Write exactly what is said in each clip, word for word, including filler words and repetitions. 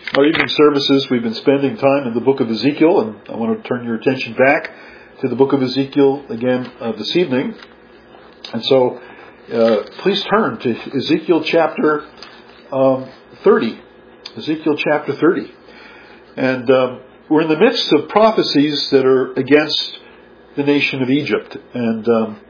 Our evening services, we've been spending time in the book of Ezekiel, and I want to turn your attention back to the book of Ezekiel again uh, this evening. And so, uh, please turn to Ezekiel chapter um, thirty. Ezekiel chapter thirty. And um, we're in the midst of prophecies that are against the nation of Egypt. And um,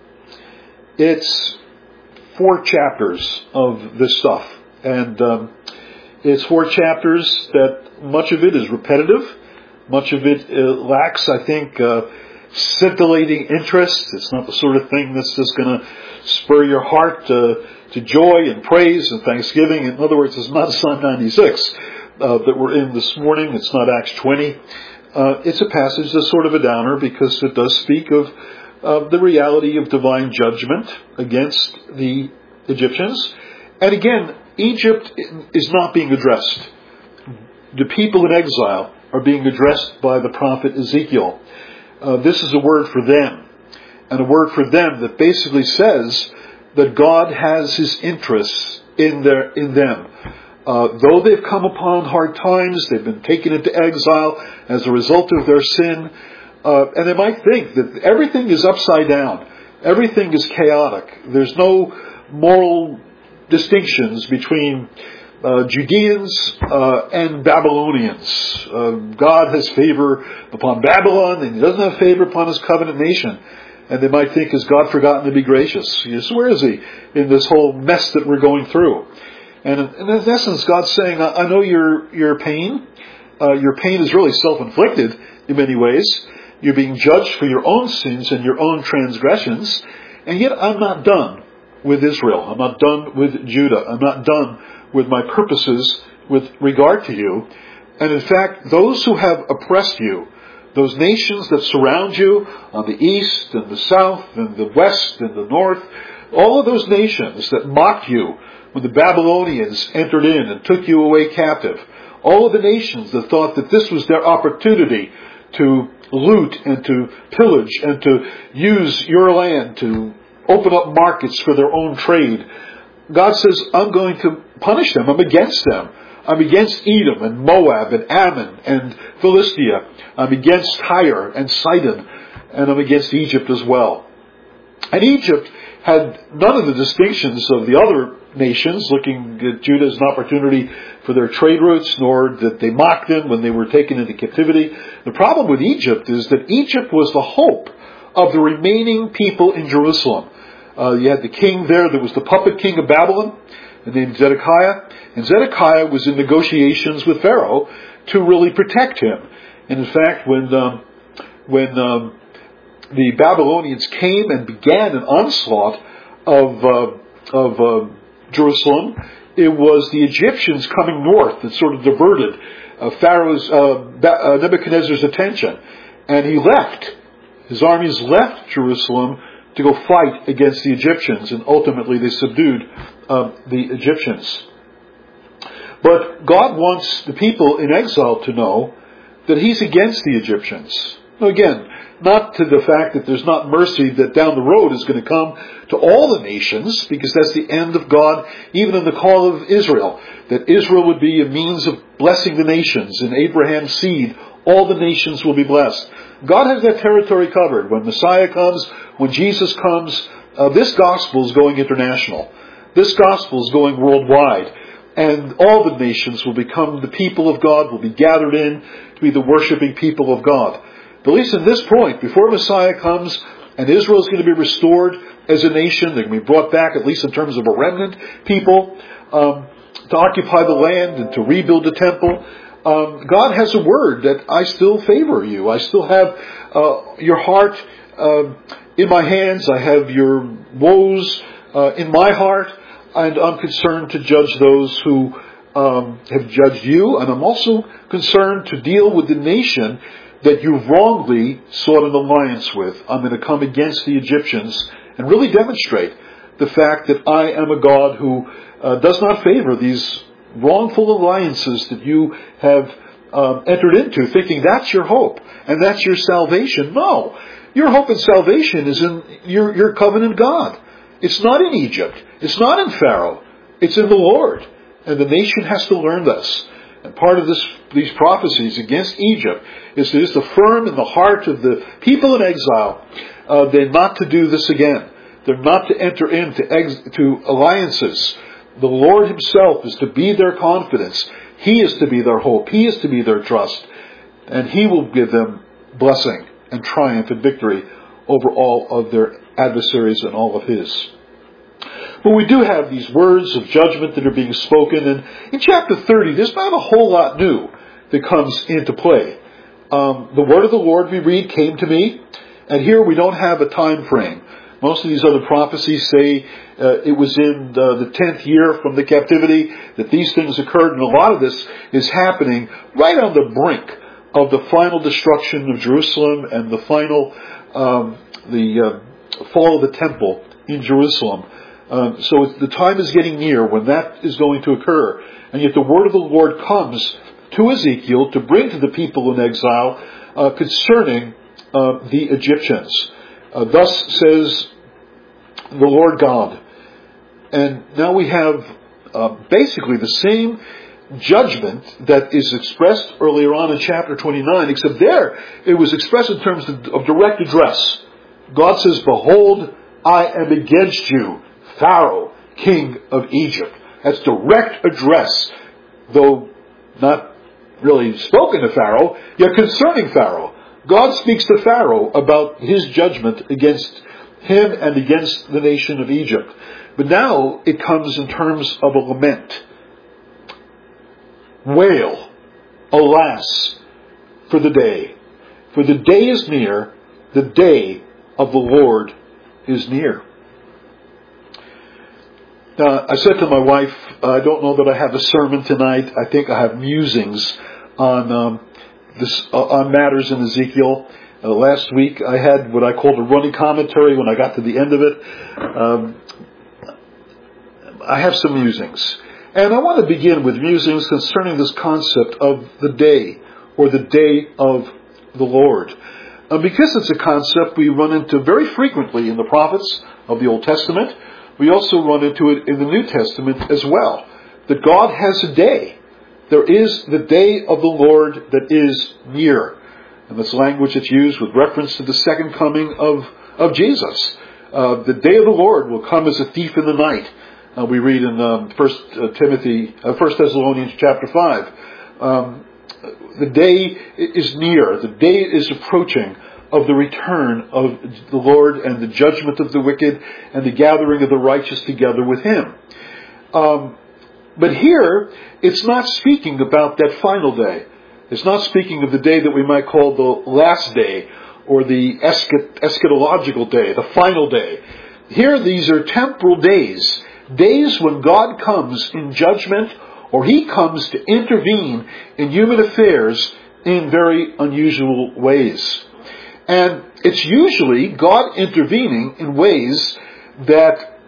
it's four chapters of this stuff. And um, it's four chapters that much of it is repetitive. Much of it uh, lacks, I think, uh, scintillating interest. It's not the sort of thing that's just going to spur your heart uh, to joy and praise and thanksgiving. In other words, it's not Psalm ninety-six uh, that we're in this morning. It's not Acts twenty. Uh, it's a passage that's sort of a downer because it does speak of uh, the reality of divine judgment against the Egyptians. And again, Egypt is not being addressed. The people in exile are being addressed by the prophet Ezekiel. Uh, this is a word for them. And a word for them that basically says that God has His interests in their in them. Uh, though they've come upon hard times, they've been taken into exile as a result of their sin, uh, and they might think that everything is upside down. Everything is chaotic. There's no moral distinctions between uh, Judeans uh, and Babylonians. Uh, God has favor upon Babylon, and He doesn't have favor upon His covenant nation. And they might think, has God forgotten to be gracious? Yes, where is He in this whole mess that we're going through? And in, in essence, God's saying, I, I know your your pain. Uh, your pain is really self-inflicted in many ways. You're being judged for your own sins and your own transgressions. And yet I'm not done with Israel. I'm not done with Judah. I'm not done with my purposes with regard to you. And in fact, those who have oppressed you, those nations that surround you on the east and the south and the west and the north, all of those nations that mocked you when the Babylonians entered in and took you away captive, all of the nations that thought that this was their opportunity to loot and to pillage and to use your land to open up markets for their own trade. God says, I'm going to punish them. I'm against them. I'm against Edom and Moab and Ammon and Philistia. I'm against Tyre and Sidon. And I'm against Egypt as well. And Egypt had none of the distinctions of the other nations, looking at Judah as an opportunity for their trade routes, nor that they mocked them when they were taken into captivity. The problem with Egypt is that Egypt was the hope of the remaining people in Jerusalem. Uh, you had the king there that was the puppet king of Babylon, named Zedekiah. And Zedekiah was in negotiations with Pharaoh to really protect him. And in fact, when um, when um, the Babylonians came and began an onslaught of uh, of uh, Jerusalem, it was the Egyptians coming north that sort of diverted uh, Pharaoh's uh, uh, Nebuchadnezzar's attention, and he left. His armies left Jerusalem to go fight against the Egyptians, and ultimately they subdued uh, the Egyptians. But God wants the people in exile to know that He's against the Egyptians. Again, not to the fact that there's not mercy that down the road is going to come to all the nations, because that's the end of God, even in the call of Israel, that Israel would be a means of blessing the nations. In Abraham's seed, all the nations will be blessed. God has that territory covered. When Messiah comes, when Jesus comes, uh, this gospel is going international. This gospel is going worldwide. And all the nations will become the people of God, will be gathered in to be the worshiping people of God. But at least at this point, before Messiah comes and Israel is going to be restored as a nation, they're going to be brought back, at least in terms of a remnant people, um, to occupy the land and to rebuild the temple. Um, God has a word that I still favor you. I still have uh, your heart uh, in my hands. I have your woes uh, in my heart. And I'm concerned to judge those who um, have judged you. And I'm also concerned to deal with the nation that you wrongly sought an alliance with. I'm going to come against the Egyptians and really demonstrate the fact that I am a God who uh, does not favor these wrongful alliances that you have um, entered into, thinking that's your hope and that's your salvation. No, your hope and salvation is in your, your covenant God. It's not in Egypt. It's not in Pharaoh. It's in the Lord. And the nation has to learn this. And part of this, these prophecies against Egypt is to just affirm in the heart of the people in exile, uh, they're not to do this again. They're not to enter into ex- to alliances. The Lord Himself is to be their confidence. He is to be their hope. He is to be their trust. And He will give them blessing and triumph and victory over all of their adversaries and all of His. But we do have these words of judgment that are being spoken. And in chapter thirty, there's not a whole lot new that comes into play. Um, the word of the Lord, we read, came to me. And here we don't have a time frame. Most of these other prophecies say uh, it was in uh, the tenth year from the captivity that these things occurred. And a lot of this is happening right on the brink of the final destruction of Jerusalem and the final, um, the uh, fall of the temple in Jerusalem. Um, so the time is getting near when that is going to occur. And yet the word of the Lord comes to Ezekiel to bring to the people in exile uh, concerning uh, the Egyptians. Uh, thus says the Lord God. And now we have uh, basically the same judgment that is expressed earlier on in chapter twenty-nine, except there it was expressed in terms of, of direct address. God says, "Behold, I am against you, Pharaoh, king of Egypt." That's direct address, though not really spoken to Pharaoh, yet concerning Pharaoh. God speaks to Pharaoh about his judgment against him and against the nation of Egypt. But now it comes in terms of a lament. Wail, alas, for the day. For the day is near, the day of the Lord is near. Now, I said to my wife, I don't know that I have a sermon tonight. I think I have musings on um, this uh, on matters in Ezekiel. Uh, last week I had what I called a running commentary when I got to the end of it. Um, I have some musings. And I want to begin with musings concerning this concept of the day, or the day of the Lord. Uh, because it's a concept we run into very frequently in the prophets of the Old Testament. We also run into it in the New Testament as well. That God has a day. There is the day of the Lord that is near. And this language that's used with reference to the second coming of, of Jesus. Uh, the day of the Lord will come as a thief in the night. Uh, we read in um, First uh, Timothy, uh, First Thessalonians chapter five. Um, the day is near. The day is approaching of the return of the Lord and the judgment of the wicked and the gathering of the righteous together with Him. Um, but here, it's not speaking about that final day. It's not speaking of the day that we might call the last day or the eschatological day, the final day. Here, these are temporal days. Days when God comes in judgment, or He comes to intervene in human affairs in very unusual ways. And it's usually God intervening in ways that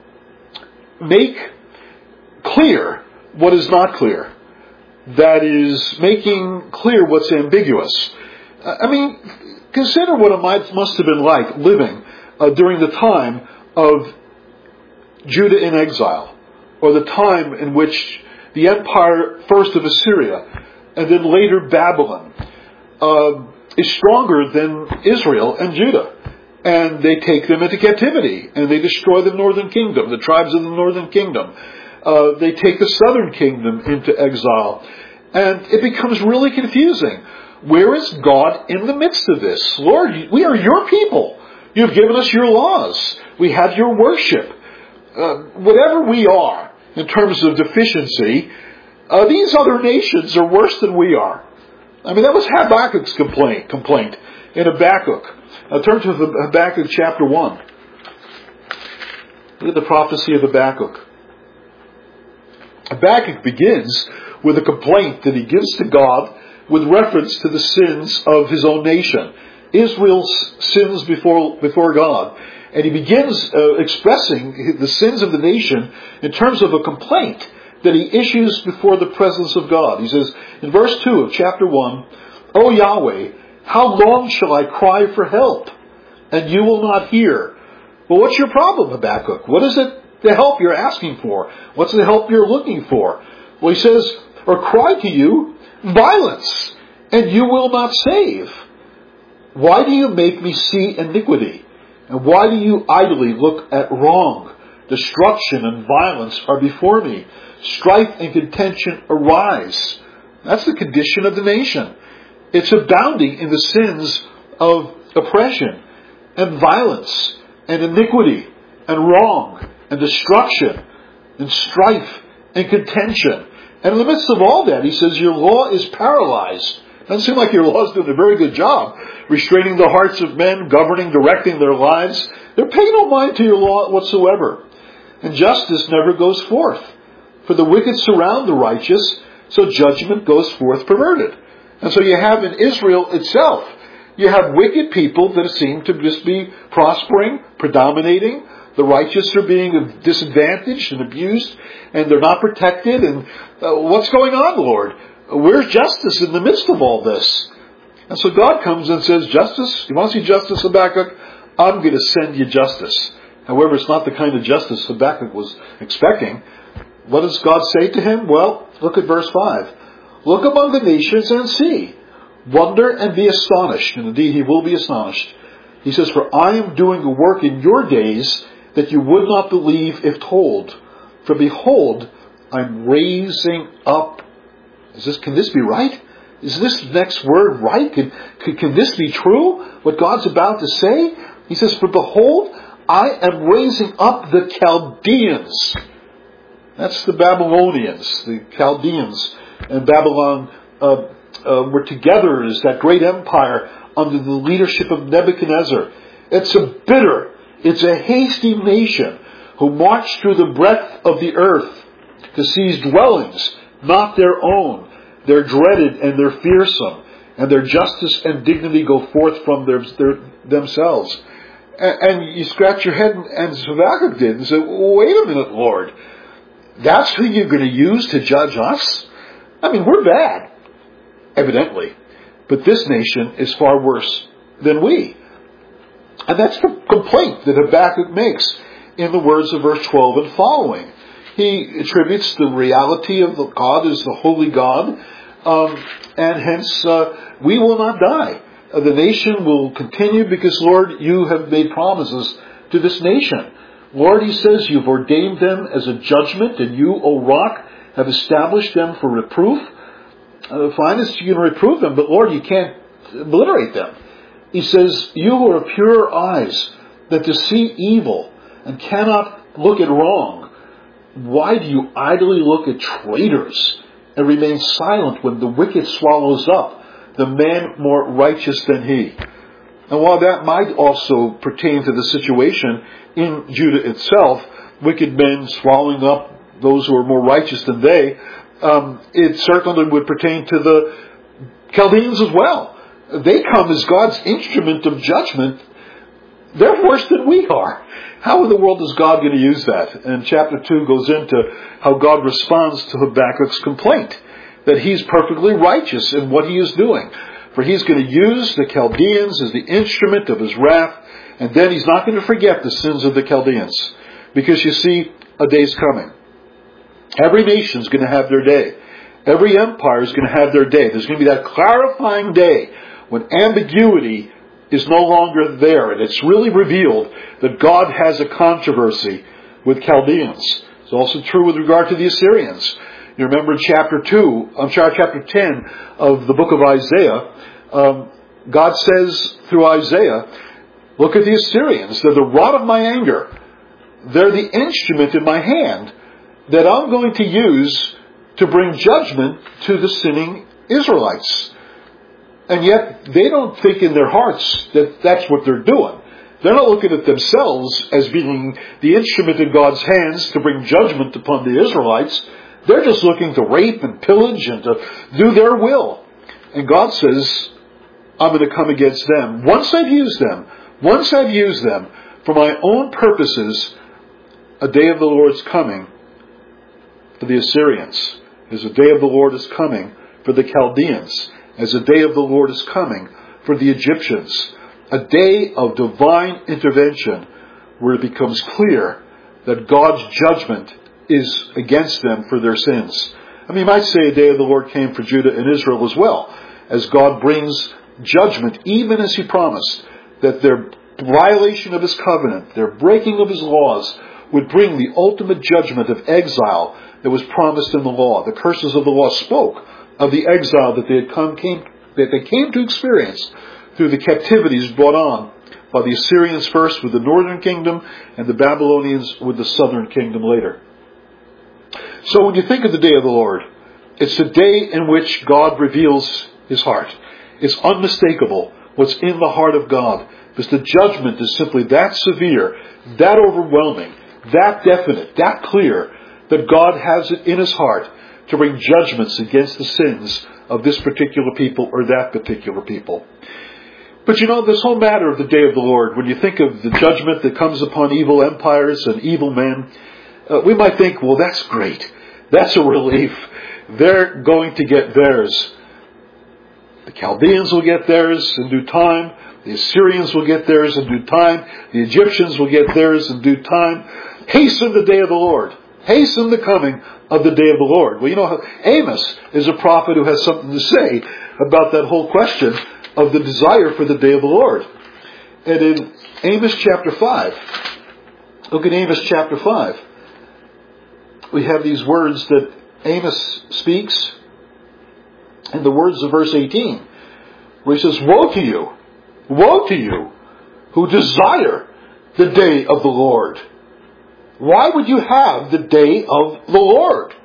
make clear what is not clear. That is making clear what's ambiguous. I mean, consider what it might, must have been like living uh, during the time of Judah in exile, or the time in which the empire first of Assyria and then later Babylon uh, is stronger than Israel and Judah. And they take them into captivity, and they destroy the northern kingdom, the tribes of the northern kingdom. Uh, they take the southern kingdom into exile. And it becomes really confusing. Where is God in the midst of this? Lord, we are your people. You've given us your laws. We have your worship. Uh, whatever we are in terms of deficiency, uh, these other nations are worse than we are. I mean, that was Habakkuk's complaint, complaint in Habakkuk. Now turn to Habakkuk chapter one. Look at the prophecy of Habakkuk. Habakkuk begins with a complaint that he gives to God with reference to the sins of his own nation. Israel's sins before, before God. And he begins uh, expressing the sins of the nation in terms of a complaint that he issues before the presence of God. He says in verse two of chapter one, "O Yahweh, how long shall I cry for help, and you will not hear?" Well, what's your problem, Habakkuk? What is it, the help you're asking for? What's the help you're looking for? Well, he says, or cry to you violence, and you will not save. Why do you make me see iniquity? And why do you idly look at wrong? Destruction and violence are before me. Strife and contention arise. That's the condition of the nation. It's abounding in the sins of oppression and violence and iniquity and wrong and destruction and strife and contention. And in the midst of all that, he says, your law is paralyzed. Doesn't seem like your law is doing a very good job restraining the hearts of men, governing, directing their lives. They're paying no mind to your law whatsoever. And justice never goes forth. For the wicked surround the righteous, so judgment goes forth perverted. And so you have in Israel itself, you have wicked people that seem to just be prospering, predominating. The righteous are being disadvantaged and abused, and they're not protected. And uh, what's going on, Lord? Where's justice in the midst of all this? And so God comes and says, justice? You want to see justice, Habakkuk? I'm going to send you justice. However, it's not the kind of justice Habakkuk was expecting. What does God say to him? Well, look at verse five. Look among the nations and see. Wonder and be astonished. And indeed, he will be astonished. He says, for I am doing a work in your days that you would not believe if told. For behold, I'm raising up. Is this, can this be right? Is this next word right? Can, can, can this be true? What God's about to say? He says, for behold, I am raising up the Chaldeans. That's the Babylonians, the Chaldeans. And Babylon uh, uh, were together as that great empire under the leadership of Nebuchadnezzar. It's a bitter, it's a hasty nation who marched through the breadth of the earth to seize dwellings, not their own. They're dreaded and they're fearsome, and their justice and dignity go forth from their, their, themselves. And, and you scratch your head, and Habakkuk did, and say, wait a minute, Lord. That's who you're going to use to judge us? I mean, we're bad, evidently. But this nation is far worse than we. And that's the complaint that Habakkuk makes in the words of verse twelve and following. He attributes the reality of the God as the holy God, um, and hence uh, we will not die. Uh, the nation will continue because, Lord, you have made promises to this nation. Lord, he says, you've ordained them as a judgment, and you, O rock, have established them for reproof. Uh, fine, is you can reprove them, but Lord, you can't obliterate them. He says, you who are pure eyes, that to see evil and cannot look at wrong, why do you idly look at traitors and remain silent when the wicked swallows up the man more righteous than he? And while that might also pertain to the situation in Judah itself, wicked men swallowing up those who are more righteous than they, um, it certainly would pertain to the Chaldeans as well. They come as God's instrument of judgment. They're worse than we are. How in the world is God going to use that? And chapter two goes into how God responds to Habakkuk's complaint, that he's perfectly righteous in what he is doing. For he's going to use the Chaldeans as the instrument of his wrath, and then he's not going to forget the sins of the Chaldeans. Because you see, a day's coming. Every nation is going to have their day. Every empire is going to have their day. There's going to be that clarifying day when ambiguity is no longer there, and it's really revealed that God has a controversy with Chaldeans. It's also true with regard to the Assyrians. You remember in chapter two, um, chapter ten of the book of Isaiah, um, God says through Isaiah, look at the Assyrians. They're the rod of my anger. They're the instrument in my hand that I'm going to use to bring judgment to the sinning Israelites. And yet, they don't think in their hearts that that's what they're doing. They're not looking at themselves as being the instrument in God's hands to bring judgment upon the Israelites. They're just looking to rape and pillage and to do their will. And God says, I'm going to come against them. Once I've used them, once I've used them for my own purposes, a day of the Lord is coming for the Assyrians. As a day of the Lord is coming for the Chaldeans. As a day of the Lord is coming for the Egyptians. A day of divine intervention where it becomes clear that God's judgment is against them for their sins. I mean, you might say a day of the Lord came for Judah and Israel as well, as God brings judgment, even as He promised, that their violation of His covenant, their breaking of His laws, would bring the ultimate judgment of exile that was promised in the law. The curses of the law spoke of the exile that they had come, came, that they came to experience through the captivities brought on by the Assyrians first with the northern kingdom and the Babylonians with the southern kingdom later. So when you think of the day of the Lord, it's the day in which God reveals His heart. It's unmistakable what's in the heart of God, because the judgment is simply that severe, that overwhelming, that definite, that clear, that God has it in His heart to bring judgments against the sins of this particular people or that particular people. But you know, this whole matter of the day of the Lord, when you think of the judgment that comes upon evil empires and evil men, uh, we might think, well, that's great. That's a relief. They're going to get theirs. The Chaldeans will get theirs in due time. The Assyrians will get theirs in due time. The Egyptians will get theirs in due time. Hasten the day of the Lord. Hasten the coming of the day of the Lord. Well, you know, Amos is a prophet who has something to say about that whole question of the desire for the day of the Lord. And in Amos chapter five, look at Amos chapter five. We have these words that Amos speaks in the words of verse eighteen, where he says, "Woe to you, woe to you, who desire the day of the Lord. Why would you have the day of the Lord?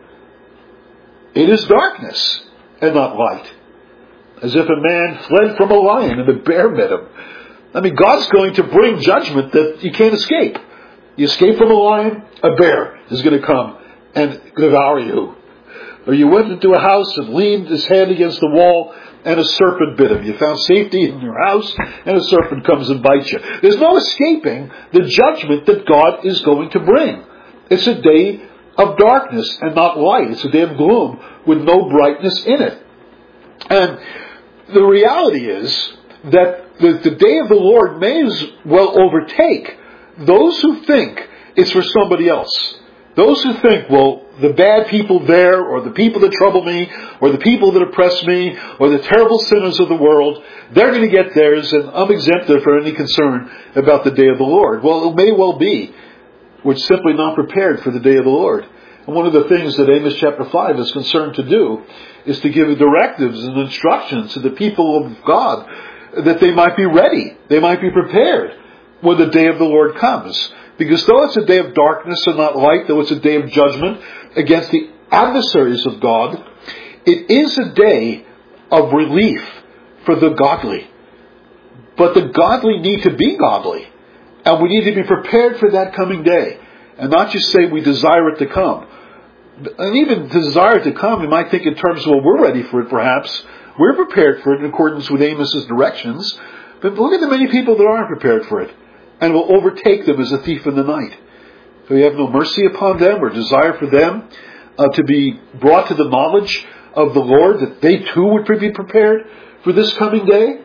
It is darkness and not light. As if a man fled from a lion and a bear met him." I mean, God's going to bring judgment that you can't escape. You escape from a lion, a bear is going to come and devour you. Or you went into a house and leaned his head against the wall and a serpent bit him. You found safety in your house and a serpent comes and bites you. There's no escaping the judgment that God is going to bring. It's a day of darkness and not light. It's a day of gloom with no brightness in it. And the reality is that the, the day of the Lord may as well overtake those who think it's for somebody else. Those who think, well, the bad people there, or the people that trouble me, or the people that oppress me, or the terrible sinners of the world, they're going to get theirs, and I'm exempted from any concern about the day of the Lord. Well, it may well be. We're simply not prepared for the day of the Lord. And one of the things that Amos chapter five is concerned to do is to give directives and instructions to the people of God that they might be ready, they might be prepared when the day of the Lord comes. Because though it's a day of darkness and not light, though it's a day of judgment against the adversaries of God, it is a day of relief for the godly. But the godly need to be godly. And we need to be prepared for that coming day. And not just say we desire it to come. And even to desire it to come, we might think in terms of, well, we're ready for it perhaps. We're prepared for it in accordance with Amos's directions. But look at the many people that aren't prepared for it. And will overtake them as a thief in the night. So we have no mercy upon them or desire for them uh, to be brought to the knowledge of the Lord, that they too would be prepared for this coming day.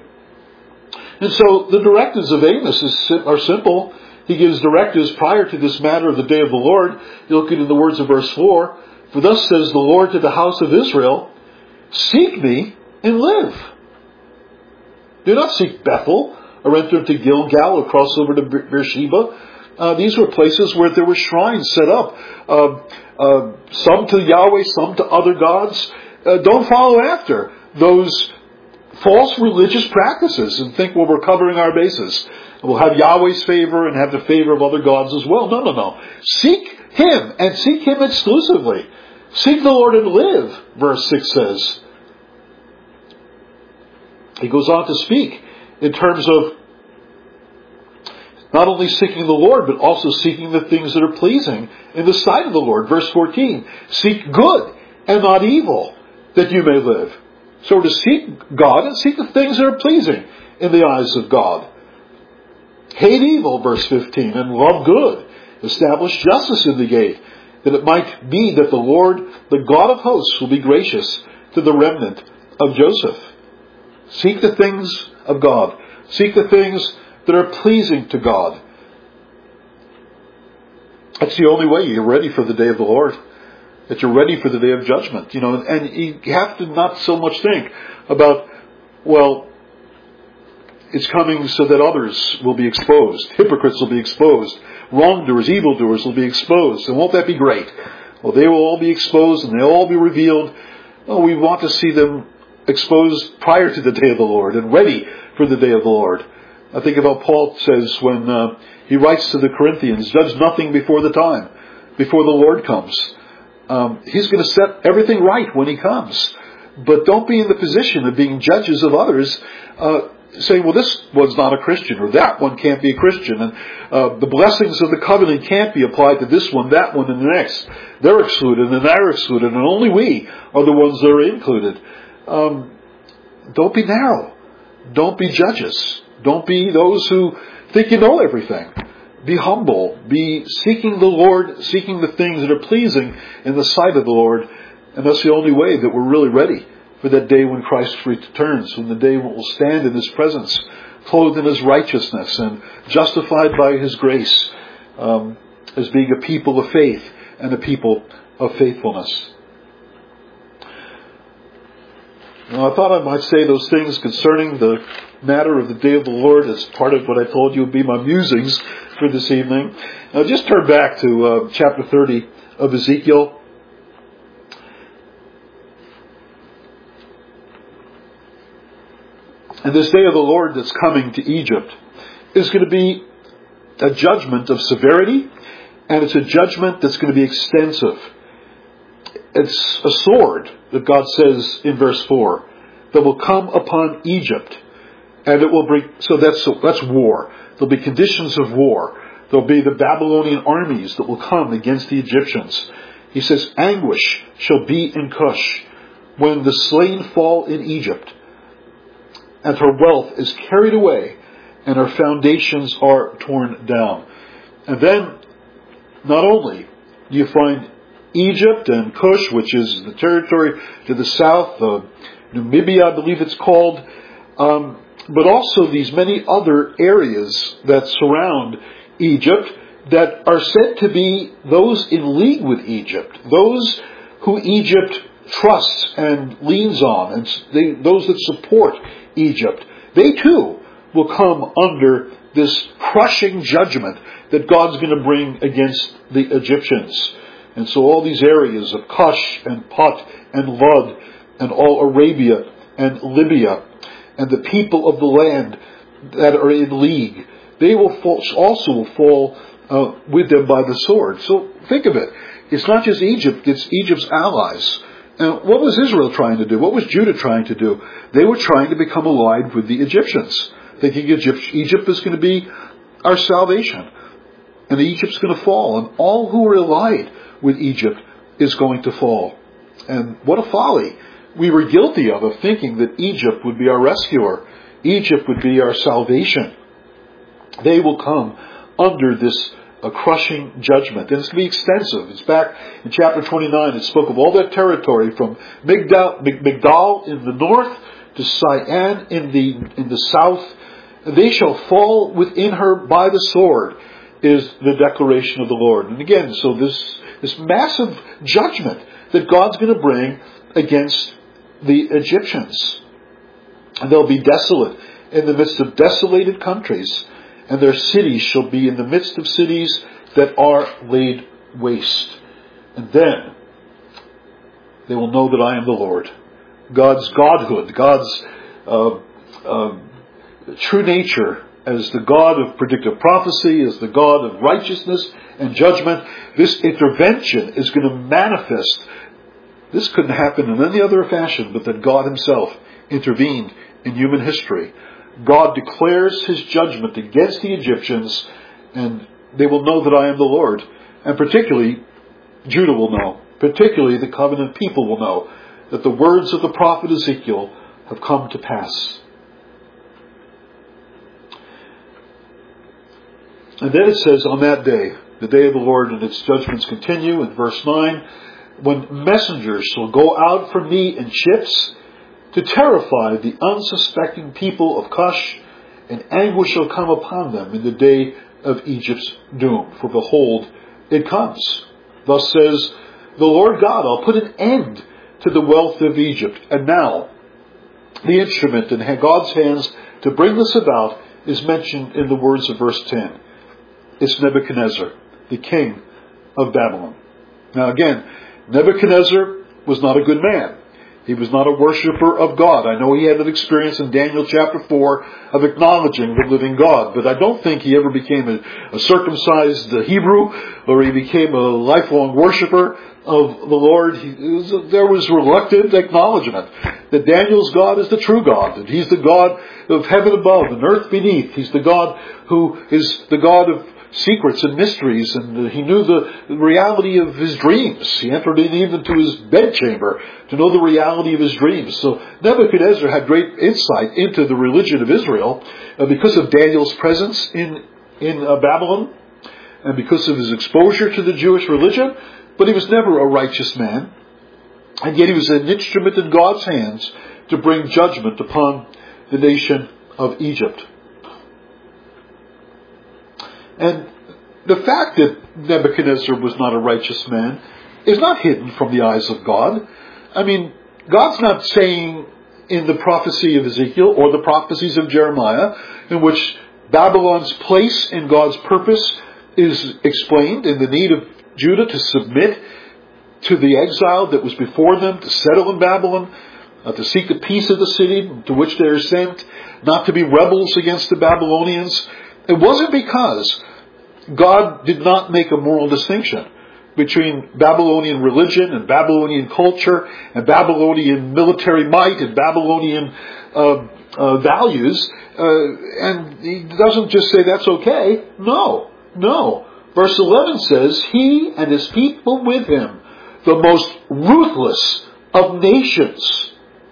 And so the directives of Amos is, are simple. He gives directives prior to this matter of the day of the Lord. You look in the words of verse four. "For thus says the Lord to the house of Israel, seek me and live. Do not seek Bethel, or enter into Gilgal, or cross over to Beersheba." Uh, these were places where there were shrines set up. Uh, uh, some to Yahweh, some to other gods. Uh, don't follow after those false religious practices and think, well, we're covering our bases. We'll have Yahweh's favor and have the favor of other gods as well. No, no, no. Seek Him, and seek Him exclusively. Seek the Lord and live, verse six says. He goes on to speak in terms of not only seeking the Lord, but also seeking the things that are pleasing in the sight of the Lord. Verse fourteen, "Seek good and not evil, that you may live." So to seek God and seek the things that are pleasing in the eyes of God. "Hate evil," verse fifteen, "and love good. Establish justice in the gate, that it might be that the Lord, the God of hosts, will be gracious to the remnant of Joseph." Seek the things of God. Seek the things that are pleasing to God. That's the only way you're ready for the day of the Lord. that you're ready for the day of judgment. You know, and you have to not so much think about, well, it's coming so that others will be exposed. Hypocrites will be exposed. Wrongdoers, evildoers will be exposed. And won't that be great? Well, they will all be exposed and they'll all be revealed. Well, we want to see them exposed prior to the day of the Lord and ready for the day of the Lord. I think about Paul says when uh, he writes to the Corinthians, judge nothing before the time, before the Lord comes. Um, he's going to set everything right when he comes. But don't be in the position of being judges of others, uh, saying, well, this one's not a Christian, or that one can't be a Christian, and uh, the blessings of the covenant can't be applied to this one, that one, and the next. They're excluded, and they're excluded, and only we are the ones that are included. Um, don't be narrow. Don't be judges. Don't be those who think you know everything. Be humble. Be seeking the Lord, seeking the things that are pleasing in the sight of the Lord. And that's the only way that we're really ready for that day when Christ returns, when the day when we'll stand in His presence, clothed in His righteousness and justified by His grace, um, as being a people of faith and a people of faithfulness. Now, I thought I might say those things concerning the matter of the day of the Lord as part of what I told you would be my musings for this evening. Now, just turn back to uh, chapter thirty of Ezekiel. And this day of the Lord that's coming to Egypt is going to be a judgment of severity, and it's a judgment that's going to be extensive. It's a sword that God says in verse four that will come upon Egypt, and it will bring. So that's that's war. There'll be conditions of war. There'll be the Babylonian armies that will come against the Egyptians. He says, "Anguish shall be in Cush when the slain fall in Egypt, and her wealth is carried away, and her foundations are torn down." And then, not only do you find Egypt and Cush, which is the territory to the south, uh, Namibia, I believe it's called, um, but also these many other areas that surround Egypt that are said to be those in league with Egypt, those who Egypt trusts and leans on, and they, those that support Egypt. They too will come under this crushing judgment that God's going to bring against the Egyptians. And so all these areas of Cush and Put and Lud and all Arabia and Libya and the people of the land that are in league, they will fall, also will fall uh, with them by the sword. So think of it. It's not just Egypt, it's Egypt's allies. And what was Israel trying to do? What was Judah trying to do? They were trying to become allied with the Egyptians, thinking Egypt, Egypt is going to be our salvation. And Egypt's going to fall. And all who are allied with Egypt is going to fall. And what a folly we were guilty of, of thinking that Egypt would be our rescuer. Egypt would be our salvation. They will come under this a crushing judgment. And it's going to be extensive. It's back in chapter twenty-nine. It spoke of all that territory from Migdal, Migdal in the north to Syene in the in the south. They shall fall within her by the sword, is the declaration of the Lord. And again, so this, this massive judgment that God's going to bring against the Egyptians. And they'll be desolate in the midst of desolated countries, and their cities shall be in the midst of cities that are laid waste. And then they will know that I am the Lord. God's godhood, God's uh, uh, true nature as the God of predictive prophecy, as the God of righteousness and judgment. This intervention is going to manifest. This couldn't happen in any other fashion but that God Himself intervened in human history. God declares His judgment against the Egyptians, and they will know that I am the Lord. And particularly, Judah will know, particularly the covenant people will know, that the words of the prophet Ezekiel have come to pass. And then it says, on that day, the day of the Lord, and its judgments continue in verse nine, when messengers shall go out from me in ships to terrify the unsuspecting people of Cush, and anguish shall come upon them in the day of Egypt's doom. For behold, it comes. Thus says the Lord God, I'll put an end to the wealth of Egypt. And now, the instrument in God's hands to bring this about is mentioned in the words of verse ten. It's Nebuchadnezzar, the king of Babylon. Now again, Nebuchadnezzar was not a good man. He was not a worshiper of God. I know he had an experience in Daniel chapter four of acknowledging the living God, but I don't think he ever became a, a circumcised Hebrew, or he became a lifelong worshiper of the Lord. He, was, there was reluctant acknowledgement that Daniel's God is the true God, that he's the God of heaven above and earth beneath. He's the God who is the God of secrets and mysteries, and he knew the reality of his dreams. He entered in even to his bedchamber to know the reality of his dreams. So Nebuchadnezzar had great insight into the religion of Israel uh, because of Daniel's presence in, in uh, Babylon, and because of his exposure to the Jewish religion, but he was never a righteous man, and yet he was an instrument in God's hands to bring judgment upon the nation of Egypt. And the fact that Nebuchadnezzar was not a righteous man is not hidden from the eyes of God. I mean, God's not saying in the prophecy of Ezekiel or the prophecies of Jeremiah, in which Babylon's place in God's purpose is explained in the need of Judah to submit to the exile that was before them, to settle in Babylon, uh, to seek the peace of the city to which they are sent, not to be rebels against the Babylonians. It wasn't because God did not make a moral distinction between Babylonian religion and Babylonian culture and Babylonian military might and Babylonian uh, uh, values. Uh, and he doesn't just say that's okay. No, no. Verse eleven says, he and his people with him, the most ruthless of nations.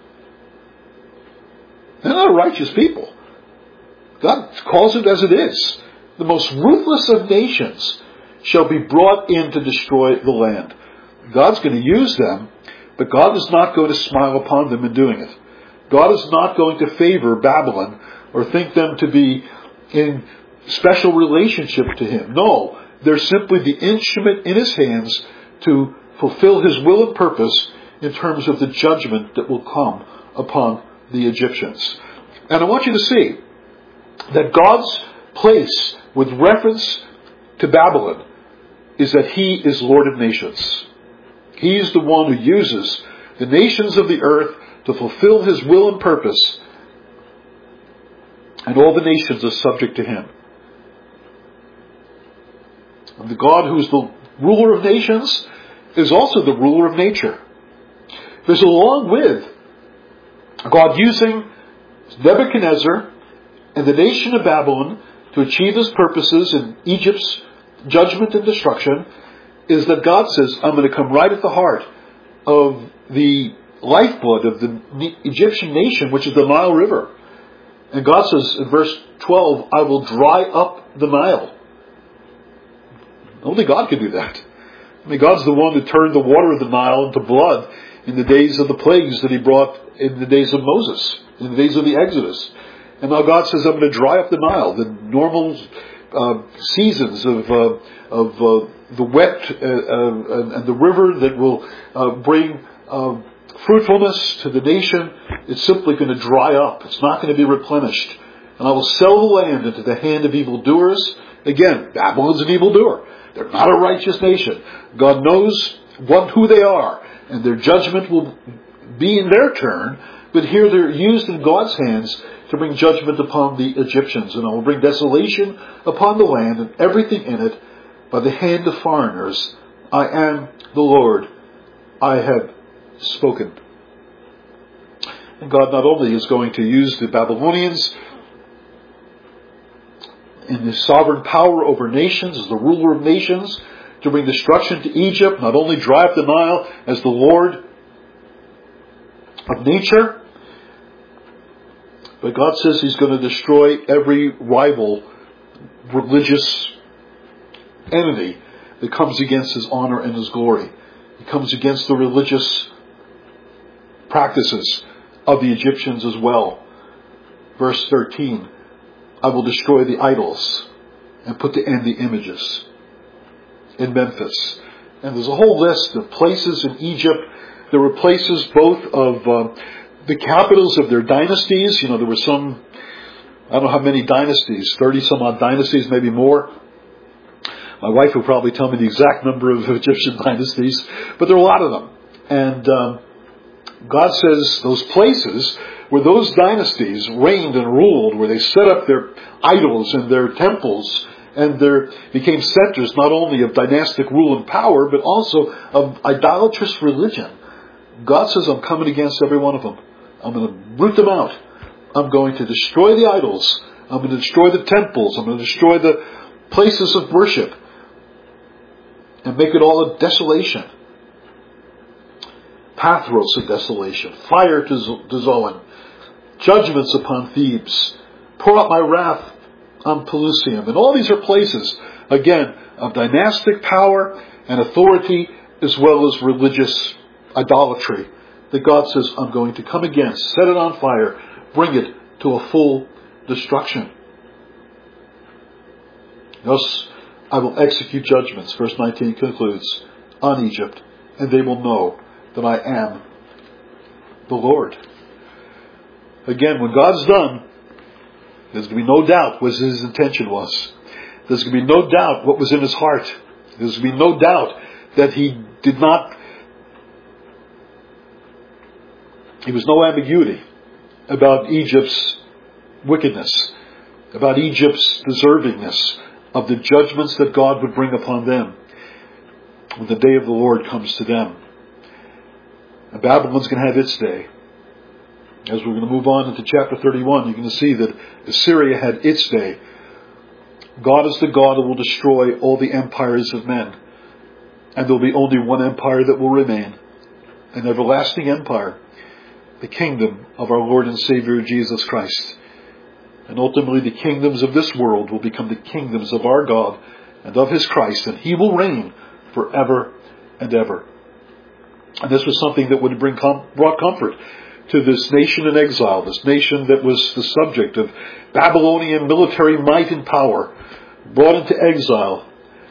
They're not righteous people. God calls it as it is. The most ruthless of nations shall be brought in to destroy the land. God's going to use them, but God is not going to smile upon them in doing it. God is not going to favor Babylon or think them to be in special relationship to him. No, they're simply the instrument in his hands to fulfill his will and purpose in terms of the judgment that will come upon the Egyptians. And I want you to see that God's place with reference to Babylon is that he is Lord of nations. He is the one who uses the nations of the earth to fulfill his will and purpose, and all the nations are subject to him. And the God who is the ruler of nations is also the ruler of nature. There's along with God using Nebuchadnezzar and the nation of Babylon to achieve his purposes in Egypt's judgment and destruction, is that God says, I'm going to come right at the heart of the lifeblood of the Egyptian nation, which is the Nile River. And God says in verse twelve, I will dry up the Nile. Only God can do that. I mean, God's the one who turned the water of the Nile into blood in the days of the plagues that he brought in the days of Moses, in the days of the Exodus. And now God says, I'm going to dry up the Nile. The normal uh, seasons of uh, of uh, the wet uh, uh, and the river that will uh, bring uh, fruitfulness to the nation, it's simply going to dry up. It's not going to be replenished. And I will sell the land into the hand of evildoers. Again, Babylon's an evildoer. They're not a righteous nation. God knows what, who they are, and their judgment will be in their turn. But here they're used in God's hands to bring judgment upon the Egyptians. And I will bring desolation upon the land and everything in it by the hand of foreigners. I am the Lord. I have spoken. And God not only is going to use the Babylonians in his sovereign power over nations, as the ruler of nations, to bring destruction to Egypt, not only dry up the Nile as the Lord of nature, but God says he's going to destroy every rival religious entity that comes against his honor and his glory. He comes against the religious practices of the Egyptians as well. Verse thirteen, I will destroy the idols and put to end the images. In Memphis, And there's a whole list of places in Egypt. There were places both of uh, the capitals of their dynasties. You know, there were some, I don't know how many dynasties, thirty some odd dynasties, maybe more. My wife will probably tell me the exact number of Egyptian dynasties, but there are a lot of them. And um, God says those places where those dynasties reigned and ruled, where they set up their idols and their temples, and there became centers not only of dynastic rule and power, but also of idolatrous religion. God says, I'm coming against every one of them. I'm going to root them out. I'm going to destroy the idols. I'm going to destroy the temples. I'm going to destroy the places of worship and make it all a desolation. Pathros of desolation. Fire to Zoan. Judgments upon Thebes. Pour out my wrath on Pelusium. And all these are places, again, of dynastic power and authority, as well as religious idolatry, that God says, I'm going to come against, set it on fire, bring it to a full destruction. Thus, I will execute judgments, verse nineteen concludes, on Egypt, and they will know that I am the Lord. Again, when God's done, there's going to be no doubt what his intention was. There's going to be no doubt what was in his heart. There's going to be no doubt that he did not, there was no ambiguity about Egypt's wickedness, about Egypt's deservingness of the judgments that God would bring upon them when the day of the Lord comes to them. And Babylon's going to have its day. As we're going to move on into chapter thirty-one, you're going to see that Assyria had its day. God is the God who will destroy all the empires of men. And there will be only one empire that will remain. An everlasting empire. The kingdom of our Lord and Savior Jesus Christ. And ultimately the kingdoms of this world will become the kingdoms of our God and of his Christ. And he will reign forever and ever. And this was something that would bring com- brought comfort to this nation in exile, this nation that was the subject of Babylonian military might and power, brought into exile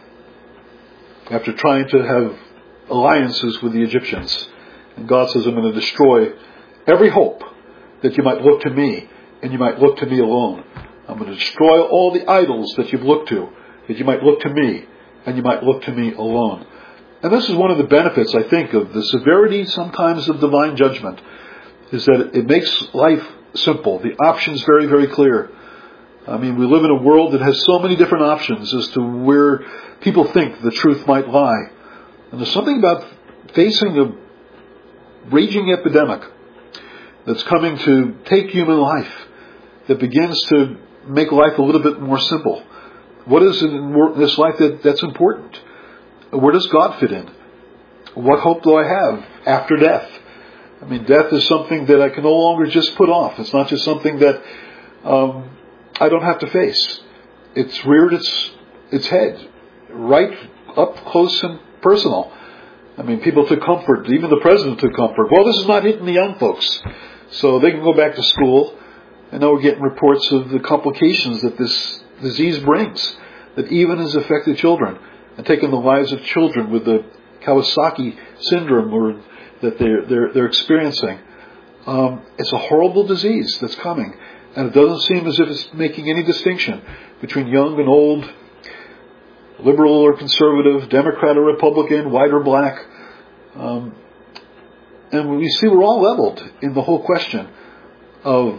after trying to have alliances with the Egyptians. And God says, I'm going to destroy every hope that you might look to me, and you might look to me alone. I'm going to destroy all the idols that you've looked to, that you might look to me, and you might look to me alone. And this is one of the benefits, I think, of the severity sometimes of divine judgment, is that it makes life simple. The options very, very clear. I mean, we live in a world that has so many different options as to where people think the truth might lie. And there's something about facing a raging epidemic that's coming to take human life that begins to make life a little bit more simple. What is it in this life that, that's important? Where does God fit in? What hope do I have after death? I mean, death is something that I can no longer just put off. It's not just something that um, I don't have to face. It's reared its its head right up close and personal. I mean, people took comfort. Even the president took comfort. Well, this is not hitting the young folks, so they can go back to school. And now we're getting reports of the complications that this disease brings, that even has affected children and taken the lives of children with the Kawasaki syndrome or that they're, they're, they're experiencing. Um, it's a horrible disease that's coming. And it doesn't seem as if it's making any distinction between young and old, liberal or conservative, Democrat or Republican, white or black. Um, and we see we're all leveled in the whole question of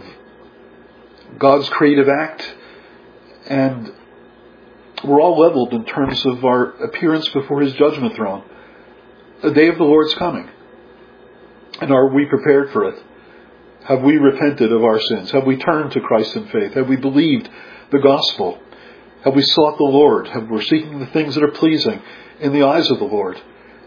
God's creative act. And we're all leveled in terms of our appearance before his judgment throne. The day of the Lord's coming. And are we prepared for it? Have we repented of our sins? Have we turned to Christ in faith? Have we believed the gospel? Have we sought the Lord? Have we seeking the things that are pleasing in the eyes of the Lord?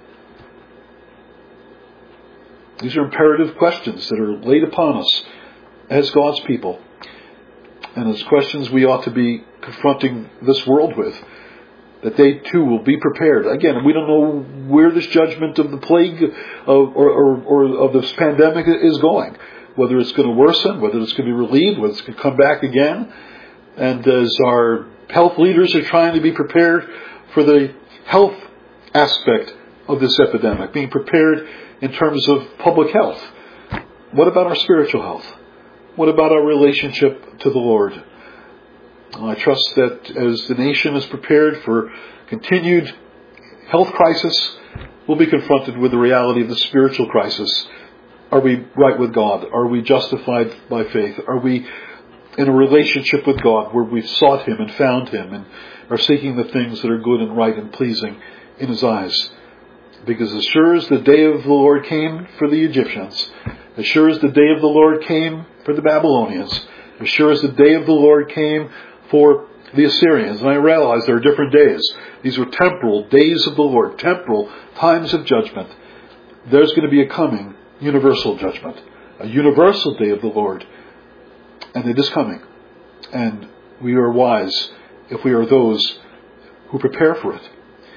These are imperative questions that are laid upon us as God's people. And as questions we ought to be confronting this world with. That they too will be prepared. Again, we don't know where this judgment of the plague of, or, or, or of this pandemic is going. Whether it's going to worsen, whether it's going to be relieved, whether it's going to come back again. And as our health leaders are trying to be prepared for the health aspect of this epidemic, being prepared in terms of public health. What about our spiritual health? What about our relationship to the Lord? I trust that as the nation is prepared for continued health crisis, we'll be confronted with the reality of the spiritual crisis. Are we right with God? Are we justified by faith? Are we in a relationship with God where we've sought Him and found Him and are seeking the things that are good and right and pleasing in His eyes? Because as sure as the day of the Lord came for the Egyptians, as sure as the day of the Lord came for the Babylonians, as sure as the day of the Lord came for the Assyrians, and I realize there are different days. These were temporal days of the Lord, temporal times of judgment. There's going to be a coming universal judgment, a universal day of the Lord, and it is coming. And we are wise if we are those who prepare for it.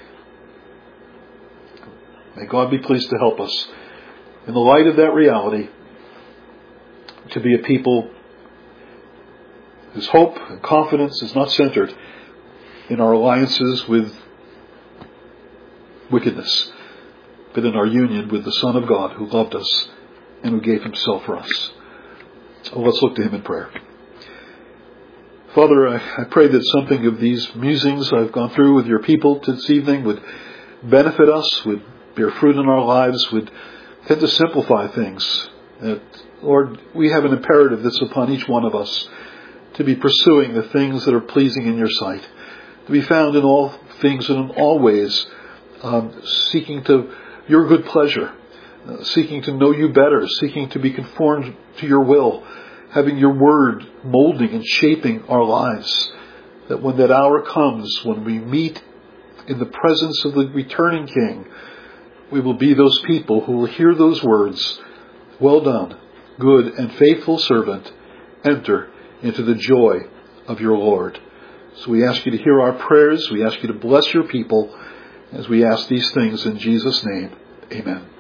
May God be pleased to help us, in the light of that reality, to be a people whose hope and confidence is not centered in our alliances with wickedness, but in our union with the Son of God who loved us and who gave Himself for us. So let's look to Him in prayer. Father, I, I pray that something of these musings I've gone through with your people this evening would benefit us, would bear fruit in our lives, would tend to simplify things. That, Lord, we have an imperative that's upon each one of us to be pursuing the things that are pleasing in your sight, to be found in all things and in all ways, um, seeking to your good pleasure, uh, seeking to know you better, seeking to be conformed to your will, having your word molding and shaping our lives, that when that hour comes, when we meet in the presence of the returning King, we will be those people who will hear those words, "Well done, good and faithful servant, enter into the joy of your Lord." So we ask you to hear our prayers. We ask you to bless your people as we ask these things in Jesus' name. Amen.